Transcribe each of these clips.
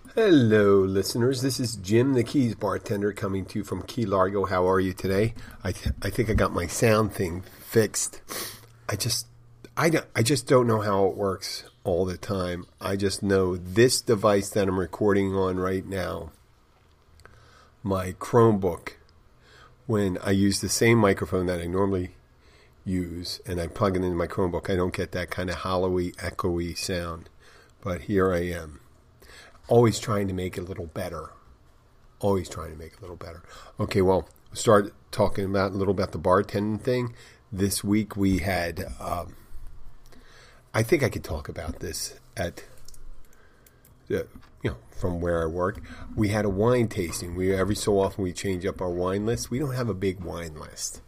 Hello, listeners. This is Jim, the Keys bartender, coming to you from Key Largo. How are you today? I think I got my sound thing fixed. I just don't know how it works all the time. I just know this device that I'm recording on right now, my Chromebook, when I use the same microphone that I normally use and I plug it into my Chromebook, I don't get that kind of hollowy, echoey sound. But here I am. Always trying to make it a little better. Always trying to make it a little better. Okay, well, start talking about a little about the bartending thing. This week we had, I think I could talk about this at, from where I work. We had a wine tasting. Every so often we change up our wine list. We don't have a big wine list.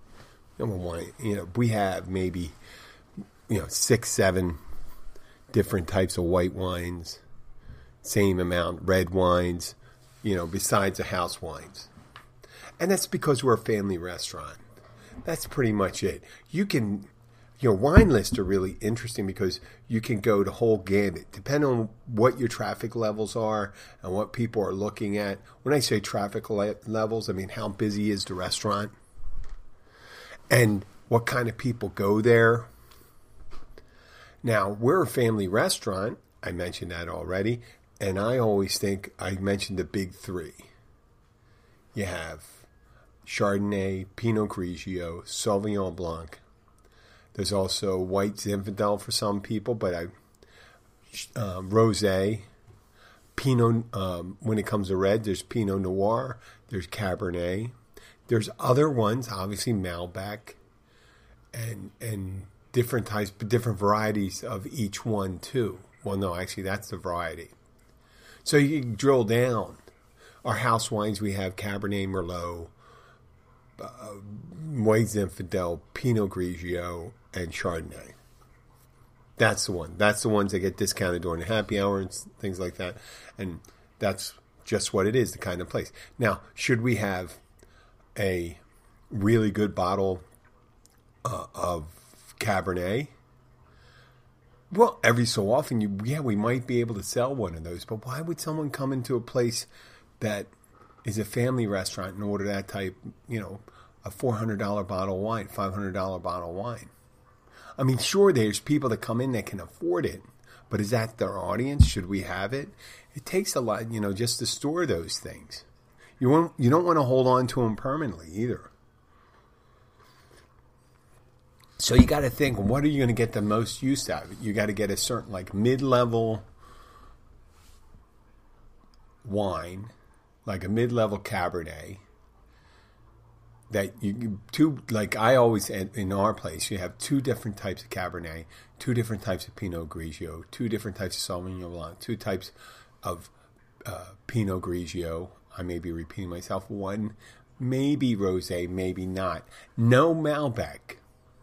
We have maybe, 6, 7 different types of white wines. Same amount, red wines, besides the house wines. And that's because we're a family restaurant. That's pretty much it. Wine lists are really interesting because you can go the whole gamut, depending on what your traffic levels are and what people are looking at. When I say traffic levels, I mean how busy is the restaurant and what kind of people go there. Now, we're a family restaurant. I mentioned that already. And I always think, I mentioned the big three. You have Chardonnay, Pinot Grigio, Sauvignon Blanc. There's also White Zinfandel for some people, but Rosé, Pinot. When it comes to red, there's Pinot Noir, there's Cabernet. There's other ones, obviously Malbec, and different types, different varieties of each one too. Well, no, actually, that's the variety. So you can drill down. Our house wines, we have Cabernet Merlot, White Zinfandel, Pinot Grigio, and Chardonnay. That's the one. That's the ones that get discounted during the happy hour and things like that. And that's just what it is, the kind of place. Now, should we have a really good bottle of Cabernet? Well, every so often, we might be able to sell one of those. But why would someone come into a place that is a family restaurant and order that type, a $400 bottle of wine, $500 bottle of wine? I mean, sure, there's people that come in that can afford it. But is that their audience? Should we have it? It takes a lot, just to store those things. You don't want to hold on to them permanently either. So you got to think, what are you going to get the most use out of it? You got to get a certain mid-level wine, like a mid-level Cabernet. That I always in our place, you have 2 different types of Cabernet, 2 different types of Pinot Grigio, 2 different types of Sauvignon Blanc, 2 types of Pinot Grigio. I may be repeating myself. 1, maybe Rosé, maybe not. No Malbec.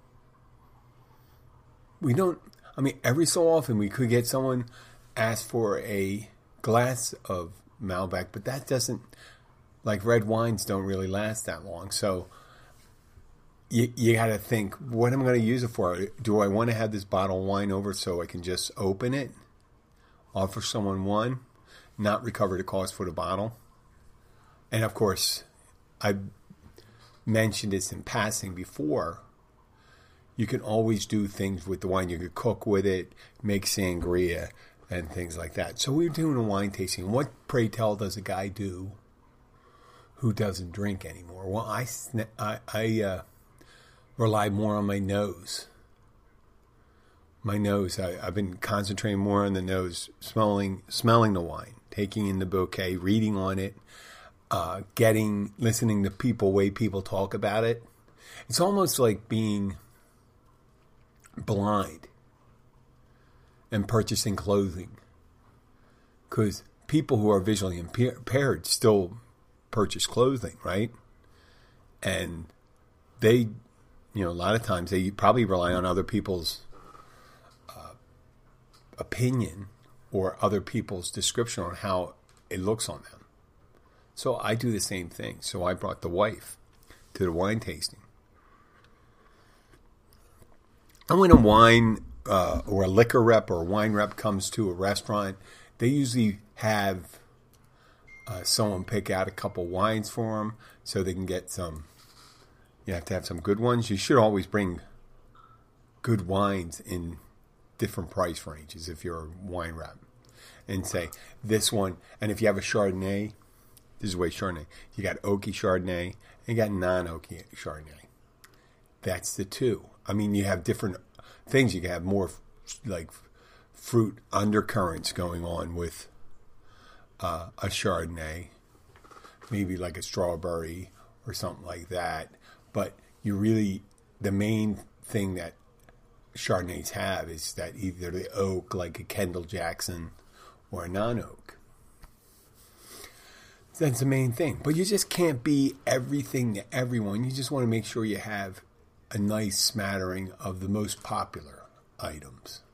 Every so often we could get someone ask for a glass of Malbec, but that doesn't, red wines don't really last that long. So you got to think, what am I going to use it for? Do I want to have this bottle of wine over so I can just open it, offer someone one, not recover the cost for the bottle? And of course, I mentioned this in passing before. You can always do things with the wine. You could cook with it, make sangria, and things like that. So we're doing a wine tasting. What, pray tell, does a guy do who doesn't drink anymore? Well, I rely more on my nose. My nose. I've been concentrating more on the nose, smelling the wine, taking in the bouquet, reading on it, listening to way people talk about it. It's almost like being blind and purchasing clothing, because people who are visually impaired still purchase clothing, right? And they, a lot of times they probably rely on other people's opinion or other people's description on how it looks on them. So I do the same thing. So I brought the wife to the wine tasting. And when a wine or a liquor rep or a wine rep comes to a restaurant, they usually have someone pick out a couple wines for them so they can get some. You have to have some good ones. You should always bring good wines in different price ranges if you're a wine rep, and say this one. And if you have a Chardonnay, this is way Chardonnay. You got oaky Chardonnay and you got non-oaky Chardonnay. That's the two. I mean, you have different things. You can have more like fruit undercurrents going on with a Chardonnay, maybe like a strawberry or something like that. But the main thing that Chardonnays have is that either the oak, like a Kendall Jackson, or a non-oak. That's the main thing. But you just can't be everything to everyone. You just want to make sure you have a nice smattering of the most popular items.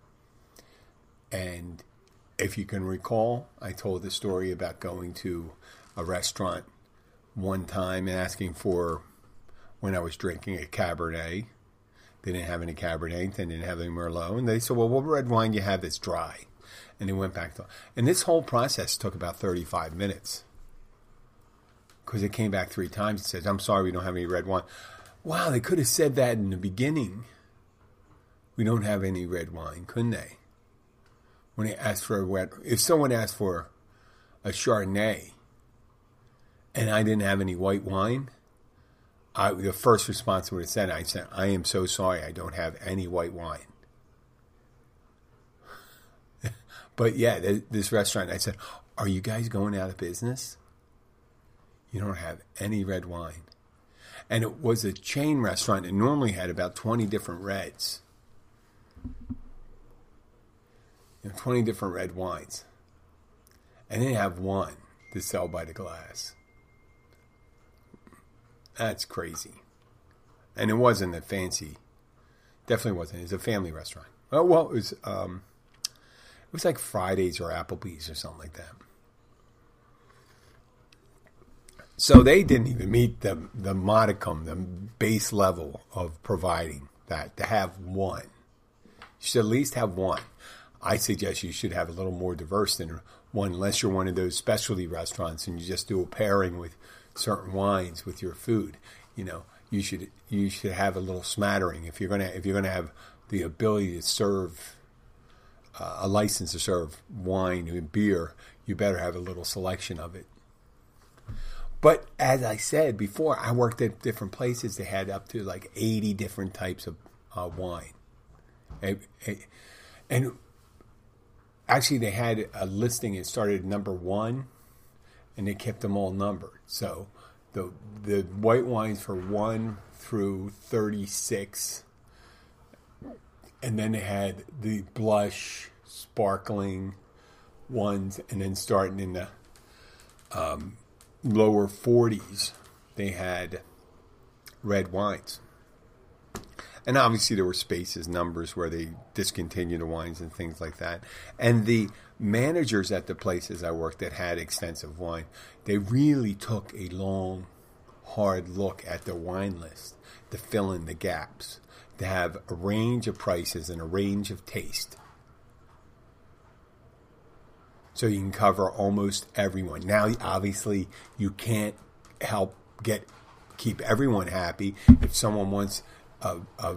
And if you can recall, I told the story about going to a restaurant one time and asking for, when I was drinking, a Cabernet. They didn't have any Cabernet. They didn't have any Merlot. And they said, well, what red wine do you have that's dry? And they went back to... And this whole process took about 35 minutes. Because it came back 3 times and said, I'm sorry, we don't have any red wine. Wow, they could have said that in the beginning. We don't have any red wine, couldn't they? When they asked for if someone asked for a Chardonnay and I didn't have any white wine, the first response I would have said, I am so sorry, I don't have any white wine. But yeah, this restaurant, I said, are you guys going out of business? You don't have any red wine. And it was a chain restaurant. It normally had about 20 different reds. 20 different red wines. And they have one to sell by the glass. That's crazy. And it wasn't a fancy, definitely wasn't. It was a family restaurant. Oh, well, it was like Fridays or Applebee's or something like that. So they didn't even meet the modicum, the base level of providing that, to have one. You should at least have one. I suggest you should have a little more diverse than one, unless you're one of those specialty restaurants and you just do a pairing with certain wines with your food. You should have a little smattering. If you're gonna have the ability to serve a license to serve wine and beer, you better have a little selection of it. But as I said before, I worked at different places. They had up to like 80 different types of wine. And actually, they had a listing. It started at number 1, and they kept them all numbered. So the white wines for 1 through 36. And then they had the blush, sparkling ones. And then starting in the lower 40s, they had red wines. And obviously there were spaces, numbers where they discontinued the wines and things like that. And the managers at the places I worked that had extensive wine, they really took a long, hard look at their wine list to fill in the gaps, to have a range of prices and a range of taste. So you can cover almost everyone. Now, obviously, you can't keep everyone happy. If someone wants a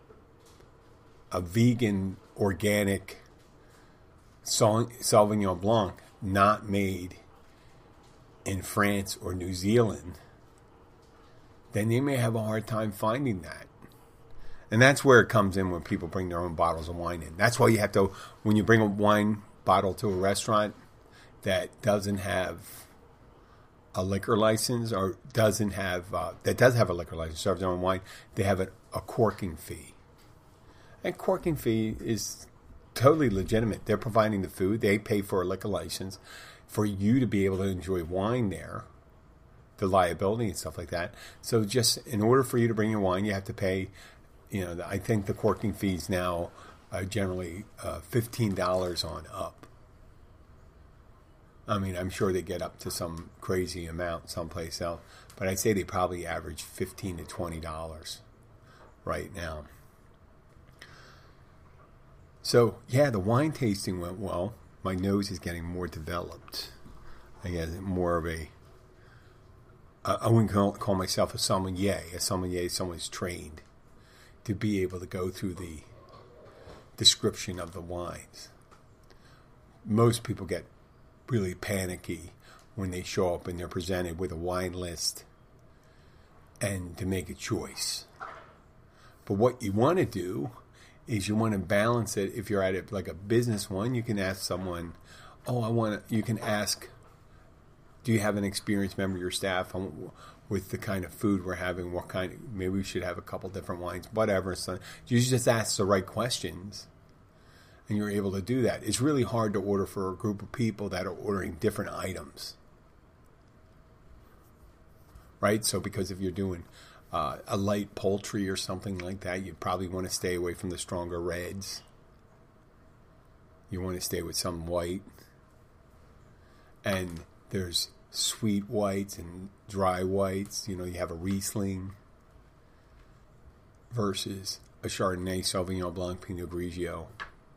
vegan, organic Sauvignon Blanc not made in France or New Zealand, then they may have a hard time finding that. And that's where it comes in when people bring their own bottles of wine in. That's why you have to, when you bring a wine bottle to a restaurant that doesn't have a liquor license or doesn't have, that does have a liquor license, serves their own wine, they have a corking fee. And corking fee is totally legitimate. They're providing the food. They pay for a liquor license for you to be able to enjoy wine there, the liability and stuff like that. So just in order for you to bring your wine, you have to pay, I think the corking fees now are generally $15 on up. I mean, I'm sure they get up to some crazy amount someplace else, but I'd say they probably average $15 to $20 right now. So, yeah, the wine tasting went well. my nose is getting more developed. I guess more of a, I wouldn't call myself a sommelier. A sommelier is someone who's trained to be able to go through the description of the wines. Most people get really panicky when they show up and they're presented with a wine list and to make a choice. But what you want to do is you want to balance it. If you're at it like a business one, you can ask someone, you can ask, do you have an experienced member of your staff with the kind of food we're having? Maybe we should have a couple different wines, whatever. So you just ask the right questions and you're able to do that. It's really hard to order for a group of people that are ordering different items. Right? So because if you're doing a light poultry or something like that, you probably want to stay away from the stronger reds. You want to stay with some white. And there's sweet whites and dry whites. You have a Riesling versus a Chardonnay, Sauvignon Blanc, Pinot Grigio.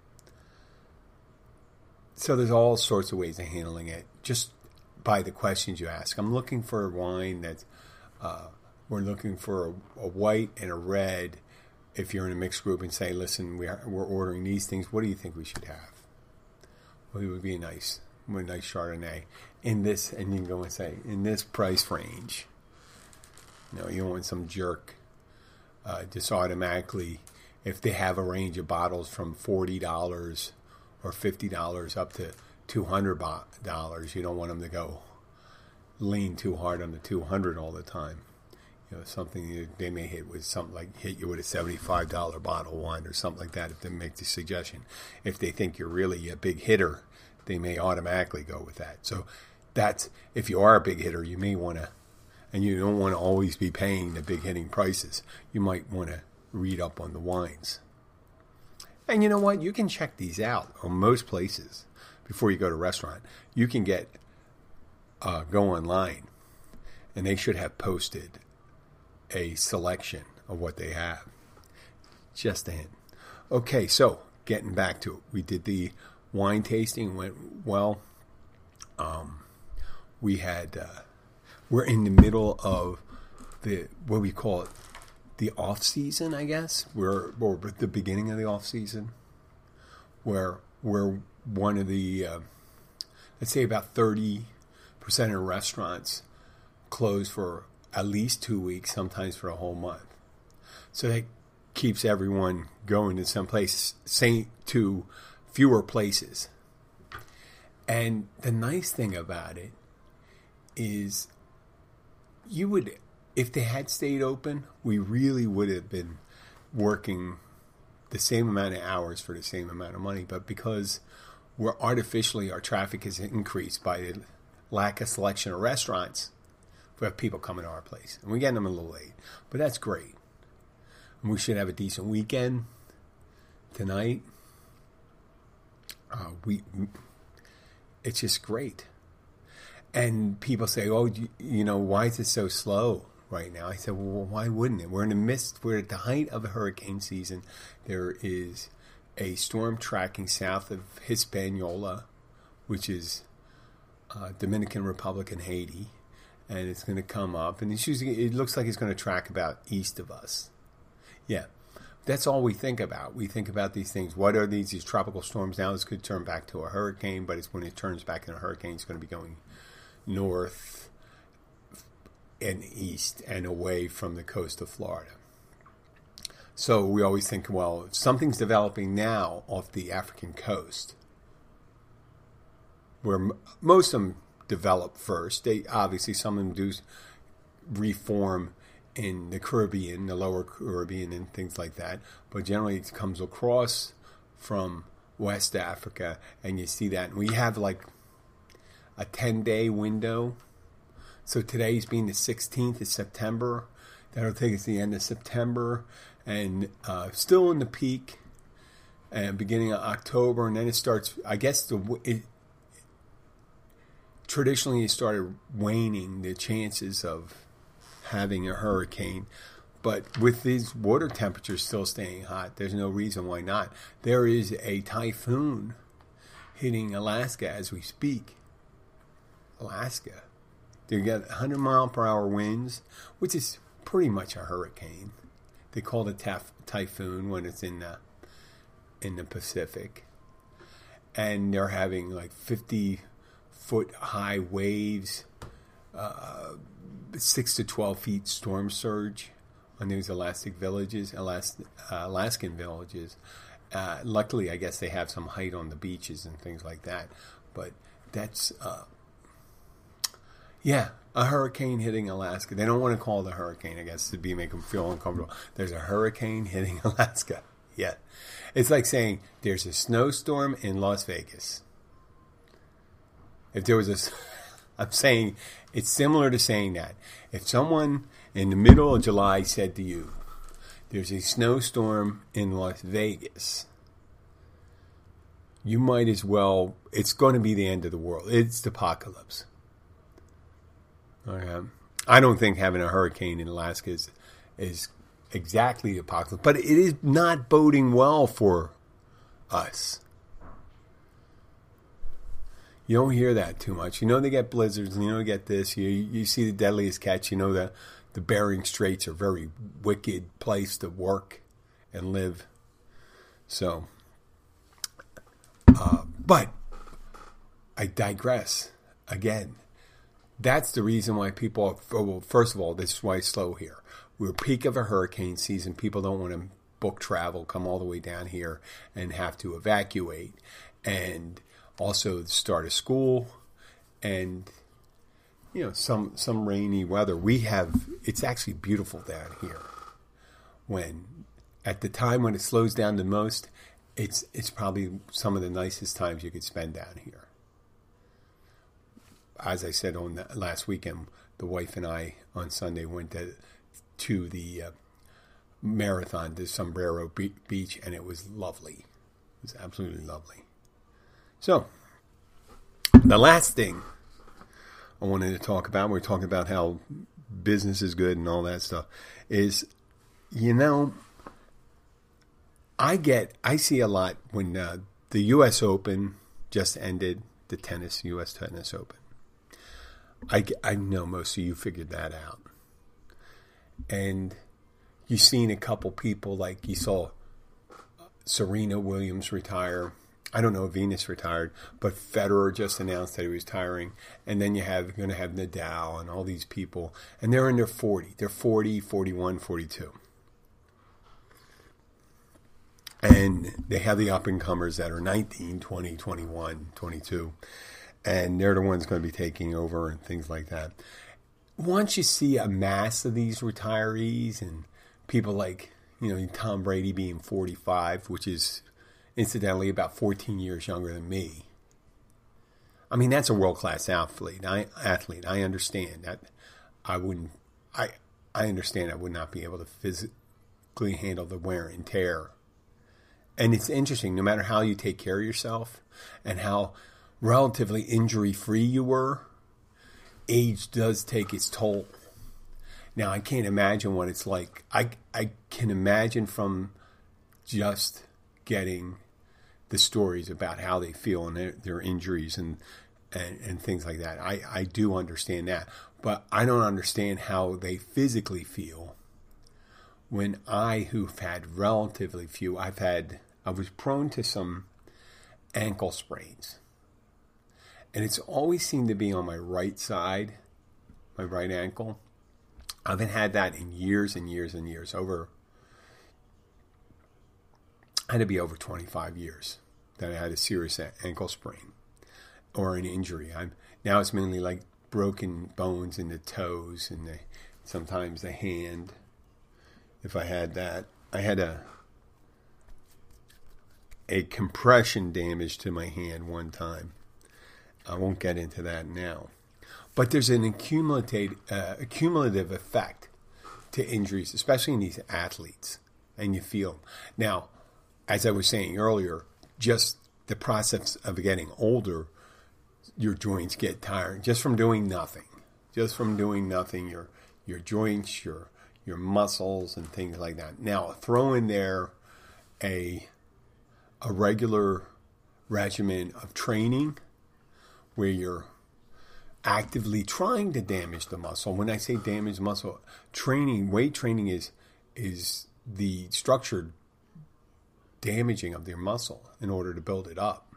So there's all sorts of ways of handling it, just by the questions you ask. I'm looking for a wine that's, we're looking for a white and a red. If you're in a mixed group and say, listen, we're ordering these things, what do you think we should have? Well, it would be a nice Chardonnay in this, and you can go and say, in this price range. You don't want some jerk just automatically, if they have a range of bottles from $40 or $50 up to $200, you don't want them to go lean too hard on the 200 all the time. Something they may hit with something like hit you with a $75 bottle of wine or something like that if they make the suggestion. If they think you're really a big hitter, they may automatically go with that. So that's, if you are a big hitter, you may want to, and you don't want to always be paying the big hitting prices. You might want to read up on the wines. And you know what? You can check these out on most places before you go to a restaurant. You can go online, and they should have posted a selection of what they have. Just a hint. Okay, so getting back to it. We did the wine tasting, went well. We're in the middle of what we call it, the off season, I guess. We're at the beginning of the off season, where we're one of the, let's say about 30% of restaurants close for at least 2 weeks, sometimes for a whole month. So that keeps everyone going to some place, to fewer places. And the nice thing about it is if they had stayed open, we really would have been working the same amount of hours for the same amount of money. But because our traffic is increased by the lack of selection of restaurants, we have people coming to our place. And we're getting them a little late. But that's great. And we should have a decent weekend tonight. It's just great. And people say, why is it so slow right now? I said, well, why wouldn't it? We're at the height of the hurricane season. There is a storm tracking south of Hispaniola, which is Dominican Republic and Haiti. And it's going to come up. And it looks like it's going to track about east of us. Yeah. That's all we think about. We think about these things. What are these tropical storms? Now this could turn back to a hurricane, but when it turns back into a hurricane, it's going to be going north and east and away from the coast of Florida. So we always think, well, if something's developing now off the African coast, where most of them develop first. Some of them do reform in the Caribbean, the lower Caribbean and things like that. But generally it comes across from West Africa, and you see that. And we have like a 10-day window. So today's being the 16th of September. That'll take us to the end of September. And still in the peak, and beginning of October. And then it starts, I guess, traditionally it started waning, the chances of having a hurricane. But with these water temperatures still staying hot, there's no reason why not. There is a typhoon hitting Alaska as we speak. Alaska. They get 100-mile-per-hour winds, which is pretty much a hurricane. They call it typhoon when it's in the Pacific. And they're having like 50-foot high waves, 6 to 12 feet storm surge on these Alaskan villages. Luckily, I guess they have some height on the beaches and things like that. But that's, a hurricane hitting Alaska. They don't want to call it a hurricane, I guess, to make them feel uncomfortable. There's a hurricane hitting Alaska. Yeah. It's like saying there's a snowstorm in Las Vegas. If there was I'm saying it's similar to saying that. If someone in the middle of July said to you, there's a snowstorm in Las Vegas, you might as well, it's going to be the end of the world. It's the apocalypse. Okay. I don't think having a hurricane in Alaska is exactly the apocalypse, but it is not boding well for us. You don't hear that too much. You know they get blizzards, and you know they get this. You see the deadliest catch. You know the Bering Straits are a very wicked place to work and live. So, but I digress again. That's the reason why people, well, first of all, this is why it's slow here. We're peak of a hurricane season. People don't want to book travel, come all the way down here and have to evacuate. And also the start of school and, some rainy weather. It's actually beautiful down here. At the time when it slows down the most, it's probably some of the nicest times you could spend down here. As I said on the last weekend, the wife and I on Sunday went to the marathon to Sombrero Beach, and it was lovely. It was absolutely lovely. So, the last thing I wanted to talk about, we're talking about how business is good and all that stuff, is, I see a lot when the U.S. Open just ended, the U.S. Tennis Open. I know most of you figured that out. And you've seen a couple people, like you saw Serena Williams retire. I don't know if Venus retired, but Federer just announced that he was retiring. And then you're going to have Nadal and all these people. And they're in their 40. They're 40, 41, 42. And they have the up-and-comers that are 19, 20, 21, 22. And they're the ones going to be taking over and things like that. Once you see a mass of these retirees and people like, Tom Brady being 45, which is incidentally about 14 years younger than me. I mean, that's a world-class athlete. I understand that. I understand I would not be able to physically handle the wear and tear. And it's interesting, no matter how you take care of yourself and how relatively injury-free you were, age does take its toll. Now, I can't imagine what it's like. I can imagine from just getting the stories about how they feel and their injuries and things like that. I do understand that. But I don't understand how they physically feel when who've had relatively few, I was prone to some ankle sprains. And it's always seemed to be on my right side, my right ankle. I haven't had that in years and years and years. I had to be over 25 years that I had a serious ankle sprain or an injury. Now it's mainly like broken bones in the toes and sometimes the hand. If I had that, I had a compression damage to my hand one time. I won't get into that now. But there's an accumulative effect to injuries, especially in these athletes, and you feel them. Now, as I was saying earlier, just the process of getting older, your joints get tired just from doing nothing. Just from doing nothing, your joints, your muscles, and things like that. Now, throw in there a regular regimen of training where you're actively trying to damage the muscle. When I say damage muscle, weight training is the structured damaging of your muscle in order to build it up.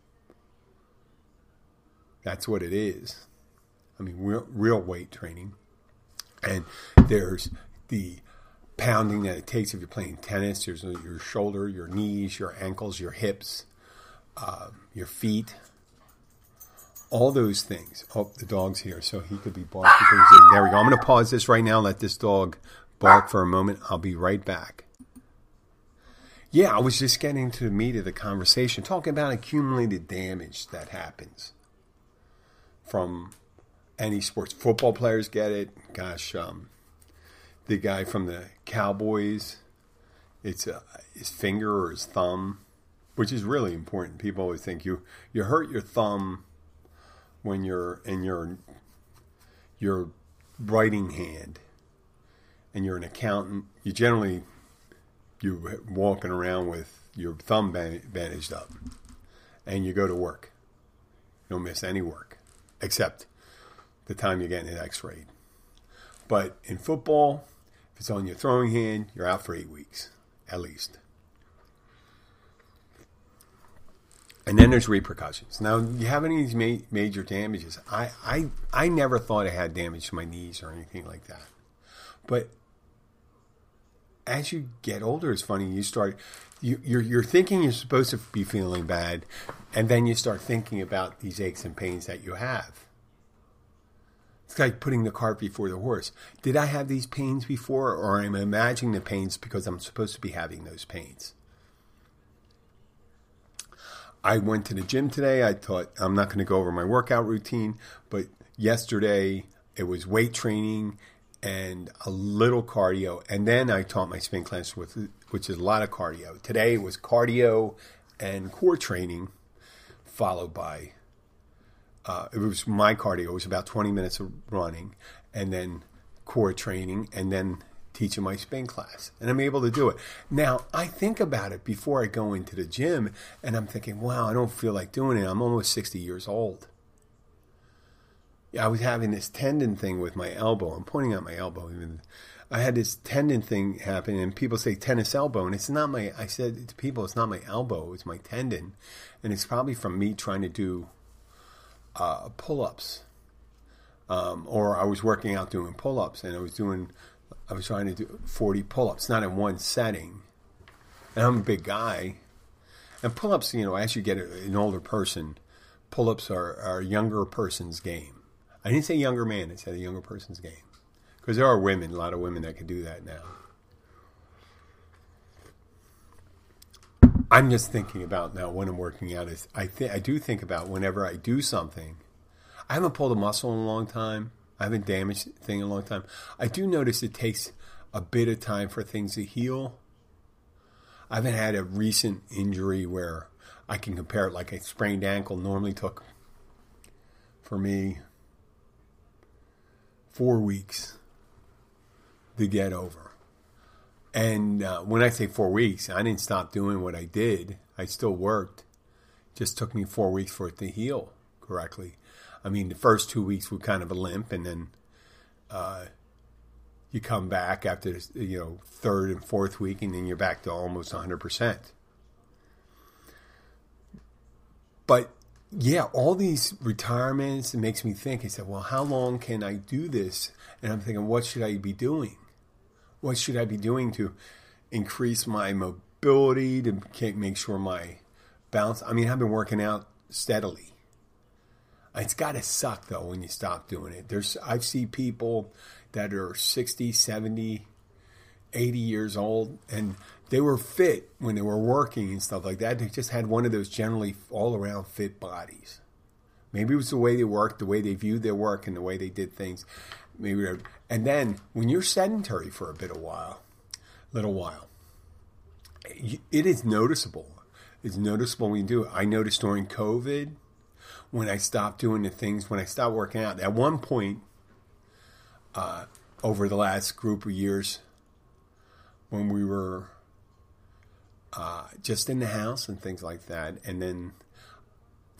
That's what it is. I mean, real weight training. And there's the pounding that it takes if you're playing tennis. There's your shoulder, your knees, your ankles, your hips, your feet. All those things. Oh, the dog's here, so he could be barking. There we go. I'm going to pause this right now. Let this dog bark for a moment. I'll be right back. Yeah, I was just getting to the meat of the conversation, talking about accumulated damage that happens from any sports. Football players get it. Gosh, the guy from the Cowboys, it's his finger or his thumb, which is really important. People always think you hurt your thumb when you're in your writing hand and you're an accountant. You're walking around with your thumb bandaged up and you go to work. You don't miss any work except the time you get an x-rayed. But in football, if it's on your throwing hand, you're out for 8 weeks at least. And then there's repercussions. Now, you have any of these major damages? I never thought I had damage to my knees or anything like that. But as you get older, it's funny. You're thinking you're supposed to be feeling bad, and then you start thinking about these aches and pains that you have. It's like putting the cart before the horse. Did I have these pains before, or am I imagining the pains because I'm supposed to be having those pains? I went to the gym today. I thought I'm not going to go over my workout routine, but yesterday it was weight training and a little cardio, and then I taught my spin class, which is a lot of cardio. Today it was cardio and core training, followed by it was my cardio. It was about 20 minutes of running, and then core training, and then teaching my spin class. And I'm able to do it. Now, I think about it before I go into the gym, and I'm thinking, wow, I don't feel like doing it. I'm almost 60 years old. I was having this tendon thing with my elbow. I'm pointing out my elbow. I had this tendon thing happen, and people say tennis elbow, and it's not my, I said to people, it's not my elbow, it's my tendon. And it's probably from me trying to do pull-ups. Or I was working out doing pull-ups, and I was trying to do 40 pull-ups, not in one setting. And I'm a big guy. And pull-ups, as you get an older person, pull-ups are a younger person's game. I didn't say younger man, I said a younger person's game. Because there are a lot of women that can do that now. I'm just thinking about now when I'm working out, I do think about whenever I do something. I haven't pulled a muscle in a long time. I haven't damaged a thing in a long time. I do notice it takes a bit of time for things to heal. I haven't had a recent injury where I can compare it, like a sprained ankle normally took, for me, 4 weeks to get over. And when I say 4 weeks, I didn't stop doing what I did. I still worked. It just took me 4 weeks for it to heal correctly. I mean, the first 2 weeks were kind of a limp, and then you come back after third and fourth week, and then you're back to almost 100%. But yeah, all these retirements, it makes me think. I said, well, how long can I do this? And I'm thinking, what should I be doing? What should I be doing to increase my mobility, to make sure my balance? I mean, I've been working out steadily. It's got to suck, though, when you stop doing it. I've seen people that are 60, 70, 80 years old, and they were fit when they were working and stuff like that. They just had one of those generally all-around fit bodies. Maybe it was the way they worked, the way they viewed their work, and the way they did things. And then when you're sedentary for a little while, it is noticeable. It's noticeable when you do it. I noticed during COVID, when I stopped doing the things, when I stopped working out. At one point, over the last group of years, when we were just in the house and things like that, and then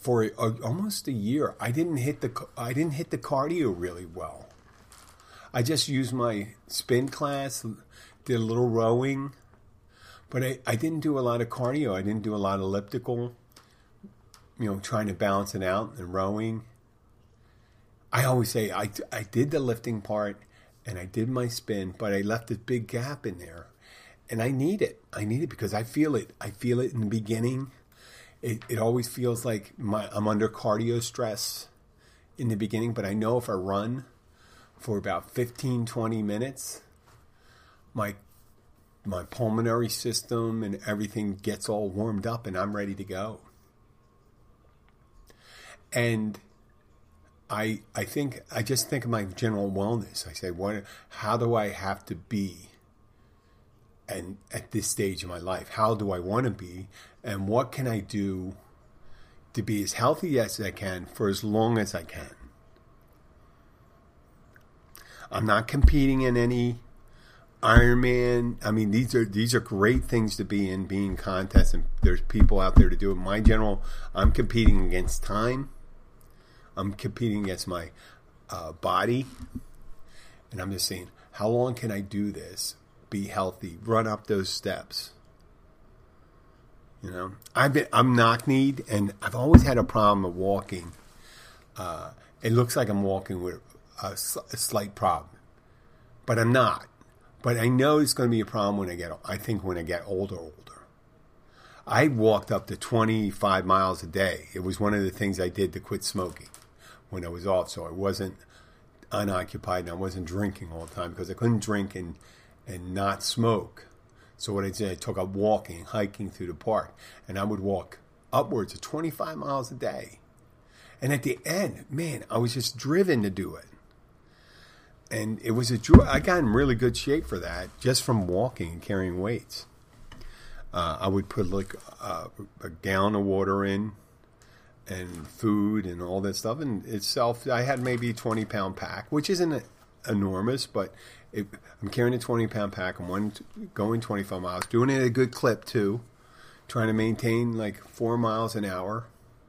for almost a year, I didn't hit the cardio really well. I just used my spin class, did a little rowing, but I didn't do a lot of cardio. I didn't do a lot of elliptical, trying to balance it out and rowing. I always say I did the lifting part and I did my spin, but I left this big gap in there. And I need it. I need it because I feel it. I feel it in the beginning. It always feels like I'm under cardio stress in the beginning, but I know if I run for about 15, 20 minutes, my pulmonary system and everything gets all warmed up and I'm ready to go. And I just think of my general wellness. I say, how do I have to be? And at this stage of my life, how do I want to be? And what can I do to be as healthy as I can for as long as I can? I'm not competing in any Ironman. I mean, these are great things to be in, being contests, and there's people out there to do it. I'm competing against time. I'm competing against my body. And I'm just saying, how long can I do this? Be healthy, run up those steps. I'm knock-kneed, and I've always had a problem with walking. It looks like I'm walking with a slight problem, but I'm not. But I know it's going to be a problem when I get older. I walked up to 25 miles a day. It was one of the things I did to quit smoking when I was off, so I wasn't unoccupied and I wasn't drinking all the time because I couldn't drink and not smoke. So what I did, I took up walking, hiking through the park, and I would walk upwards of 25 miles a day. And at the end, man, I was just driven to do it. And it was a joy. I got in really good shape for that just from walking and carrying weights. I would put like a gallon of water in and food and all that stuff. And itself, I had maybe a 20-pound pack, which isn't enormous, but I'm carrying a 20-pound pack. I'm going 25 miles, doing it at a good clip too, trying to maintain like 4 miles an hour,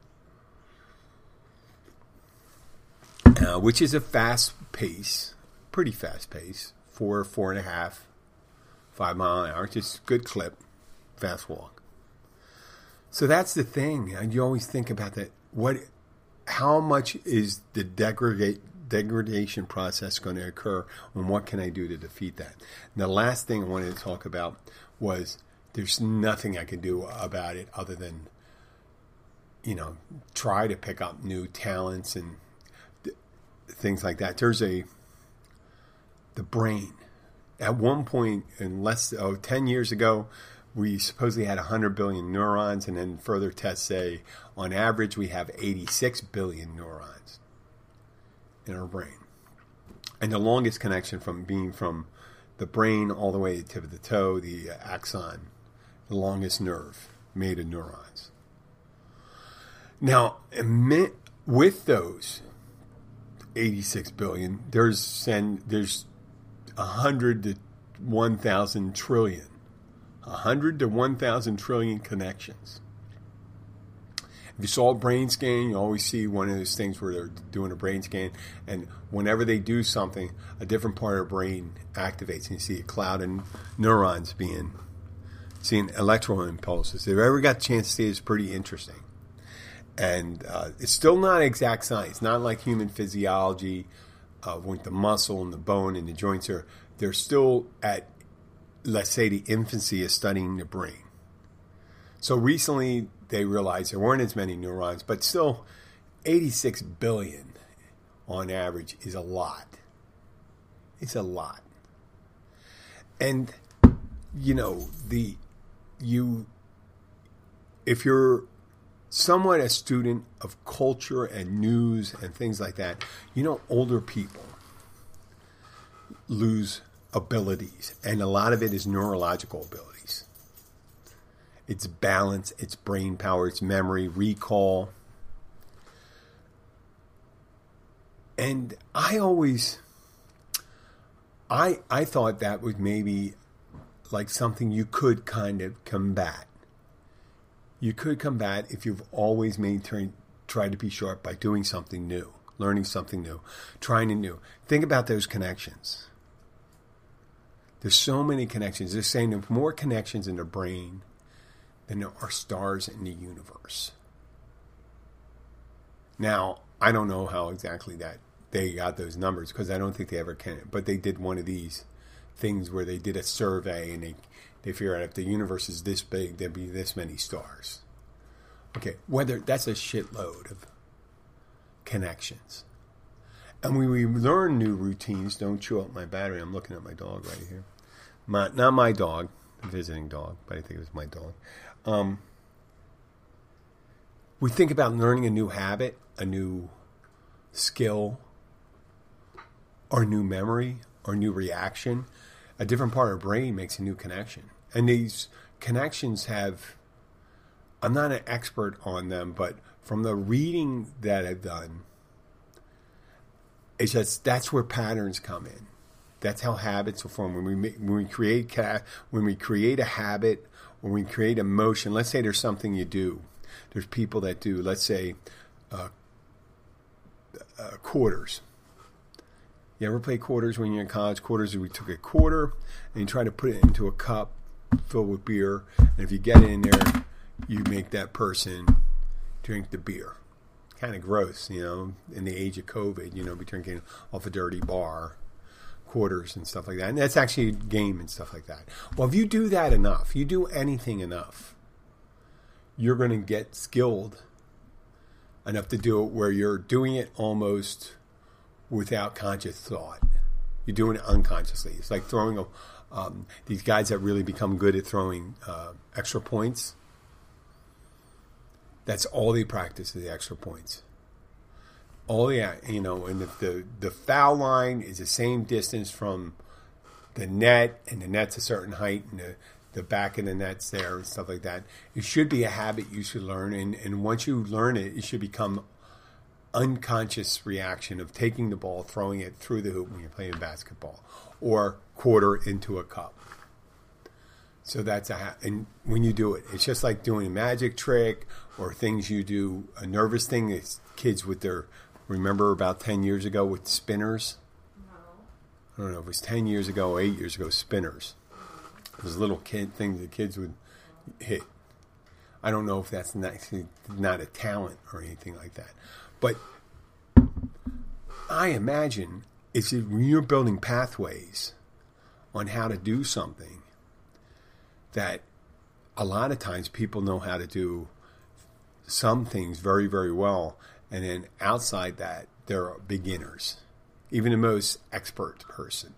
which is a fast pace, pretty fast pace, 4.5, 5 mile an hour, just good clip, fast walk. So that's the thing. And you always think about that. How much is the degradation process going to occur, and what can I do to defeat that? And the last thing I wanted to talk about was there's nothing I can do about it other than, try to pick up new talents and things like that. There's the brain. At one point, 10 years ago, we supposedly had 100 billion neurons, and then further tests say, on average, we have 86 billion neurons in our brain. And the longest connection from the brain all the way to the tip of the toe, the axon, the longest nerve made of neurons. Now, with those 86 billion, there's 100 to 1,000 trillion. 100 to 1,000 trillion connections. If you saw a brain scan, you always see one of those things where they're doing a brain scan, and whenever they do something, a different part of the brain activates, and you see a cloud of neurons seeing electrical impulses. If you ever got a chance to see it, it's pretty interesting. And it's still not exact science, not like human physiology with the muscle and the bone and the joints. They're still at, let's say, the infancy of studying the brain. So recently they realized there weren't as many neurons, but still 86 billion on average is a lot. It's a lot. And, if you're somewhat a student of culture and news and things like that, older people lose abilities, and a lot of it is neurological abilities. It's balance, it's brain power, it's memory, recall. And I thought that was maybe like something you could kind of combat. You could combat if you've always try to be sharp by doing something new, learning something new, trying it new. Think about those connections. There's so many connections. They're saying there's more connections in the brain than there are stars in the universe. Now, I don't know how exactly that they got those numbers because I don't think they ever can. But they did one of these things where they did a survey and they figure out if the universe is this big, there'd be this many stars. Okay, whether that's a shitload of connections. And when we learn new routines, don't chew up my battery. I'm looking at my dog right here. Not my dog, a visiting dog, but I think it was my dog. We think about learning a new habit, a new skill, or new memory, or new reaction. A different part of our brain makes a new connection. And these connections have, I'm not an expert on them, but from the reading that I've done, it's just that's where patterns come in. That's how habits are formed. When we create a habit, when we create emotion, let's say there's something you do. There's people that do, let's say, quarters. You ever play quarters when you're in college? Quarters, we took a quarter and you try to put it into a cup filled with beer. And if you get it in there, you make that person drink the beer. Kind of gross, in the age of COVID, be drinking off a dirty bar, quarters and stuff like that. And that's actually a game and stuff like that. Well, if you do that enough, you do anything enough, you're going to get skilled enough to do it where you're doing it almost without conscious thought. You're doing it unconsciously. It's like throwing these guys that really become good at throwing extra points. That's all they practice is the extra points. And if the foul line is the same distance from the net, and the net's a certain height, and the back of the net's there and stuff like that, it should be a habit you should learn. And once you learn it, it should become unconscious reaction of taking the ball, throwing it through the hoop when you're playing basketball, or quarter into a cup. So that's and when you do it, it's just like doing a magic trick or things you do. A nervous thing is kids with remember about 10 years ago with spinners? No. I don't know if it was 10 years ago or 8 years ago, spinners. It was little things that kids would hit. I don't know if that's not a talent or anything like that. But I imagine when you're building pathways on how to do something, that a lot of times people know how to do some things very, very well. And then outside that, they're beginners. Even the most expert person.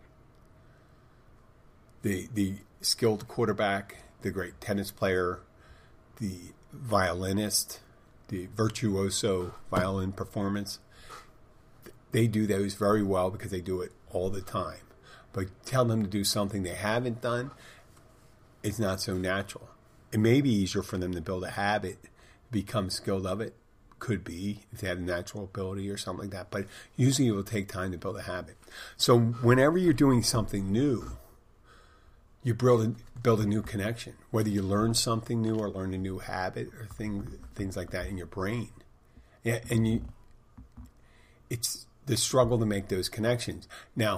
The skilled quarterback, the great tennis player, the violinist, the virtuoso violin performance, they do those very well because they do it all the time. But tell them to do something they haven't done, it's not so natural. It may be easier for them to build a habit, become skilled of it. Could be if they have a natural ability or something like that. But usually it will take time to build a habit. So whenever you're doing something new, you build a new connection. Whether you learn something new or learn a new habit or things like that in your brain. Yeah, and it's the struggle to make those connections. Now,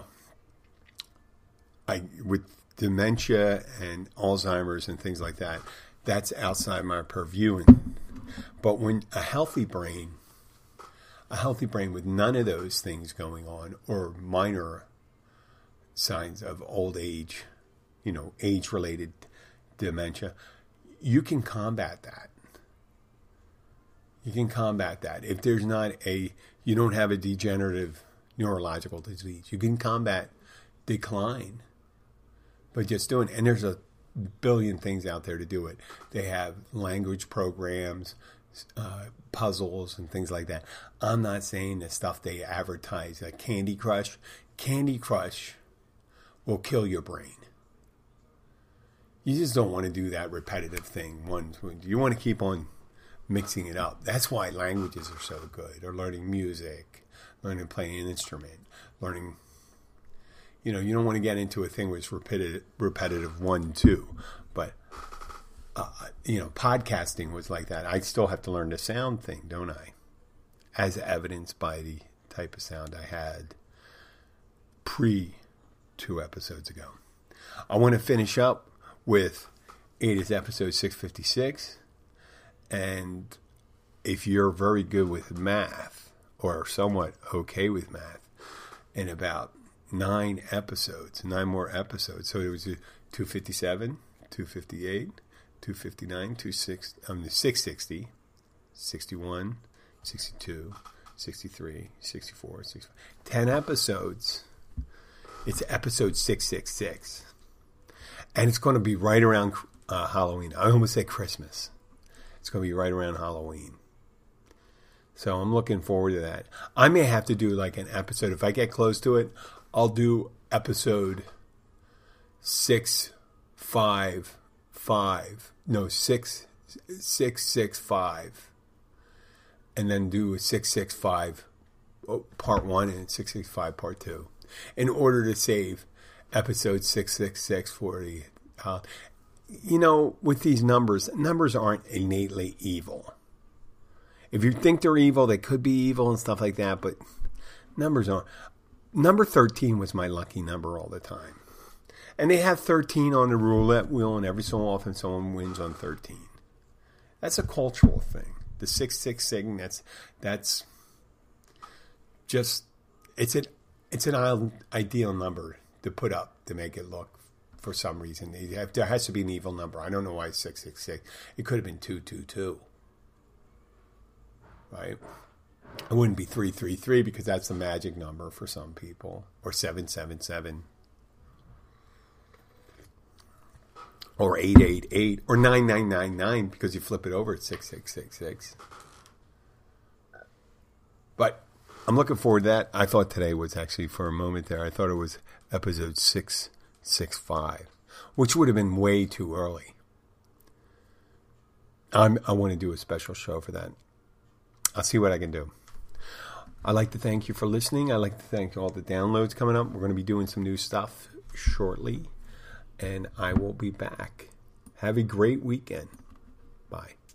with dementia and Alzheimer's and things like that, that's outside my purview. But when a healthy brain with none of those things going on or minor signs of old age, age-related dementia, you can combat that. You can combat that. If there's you don't have a degenerative neurological disease, you can combat decline. But just doing it. And there's a billion things out there to do it. They have language programs, puzzles, and things like that. I'm not saying the stuff they advertise, like Candy Crush. Candy Crush will kill your brain. You just don't want to do that repetitive thing. You want to keep on mixing it up. That's why languages are so good, or learning music, learning to play an instrument, learning... you don't want to get into a thing where it's repetitive 1, 2. But, podcasting was like that. I still have to learn the sound thing, don't I? as evidenced by the type of sound I had pre 2 episodes ago. I want to finish up with Ada's episode 656. And if you're very good with math, or somewhat okay with math, in about 9 more episodes. So it was 257, 258, 259, 660, 61, 62, 63, 64, 65. 10 episodes. It's episode 666. And it's going to be right around Halloween. I almost said Christmas. It's going to be right around Halloween. So I'm looking forward to that. I may have to do like an episode. If I get close to it, I'll do episode 665. No, 665. And then do a 665 part 1 and 665 part 2. In order to save episode 666 for the... with these numbers aren't innately evil. If you think they're evil, they could be evil and stuff like that, but numbers aren't. Number 13 was my lucky number all the time. And they have 13 on the roulette wheel, and every so often someone wins on 13. That's a cultural thing. The 666 that's just, it's an ideal number to put up to make it look for some reason. There has to be an evil number. I don't know why it's 666. It could have been 222. Right? It wouldn't be 333 because that's the magic number for some people. Or 777. Or 888. Or 9999 because you flip it over at 6666. But I'm looking forward to that. I thought today was actually, for a moment there, I thought it was episode 665. Which would have been way too early. I want to do a special show for that. I'll see what I can do. I'd like to thank you for listening. I'd like to thank all the downloads coming up. We're going to be doing some new stuff shortly. And I will be back. Have a great weekend. Bye.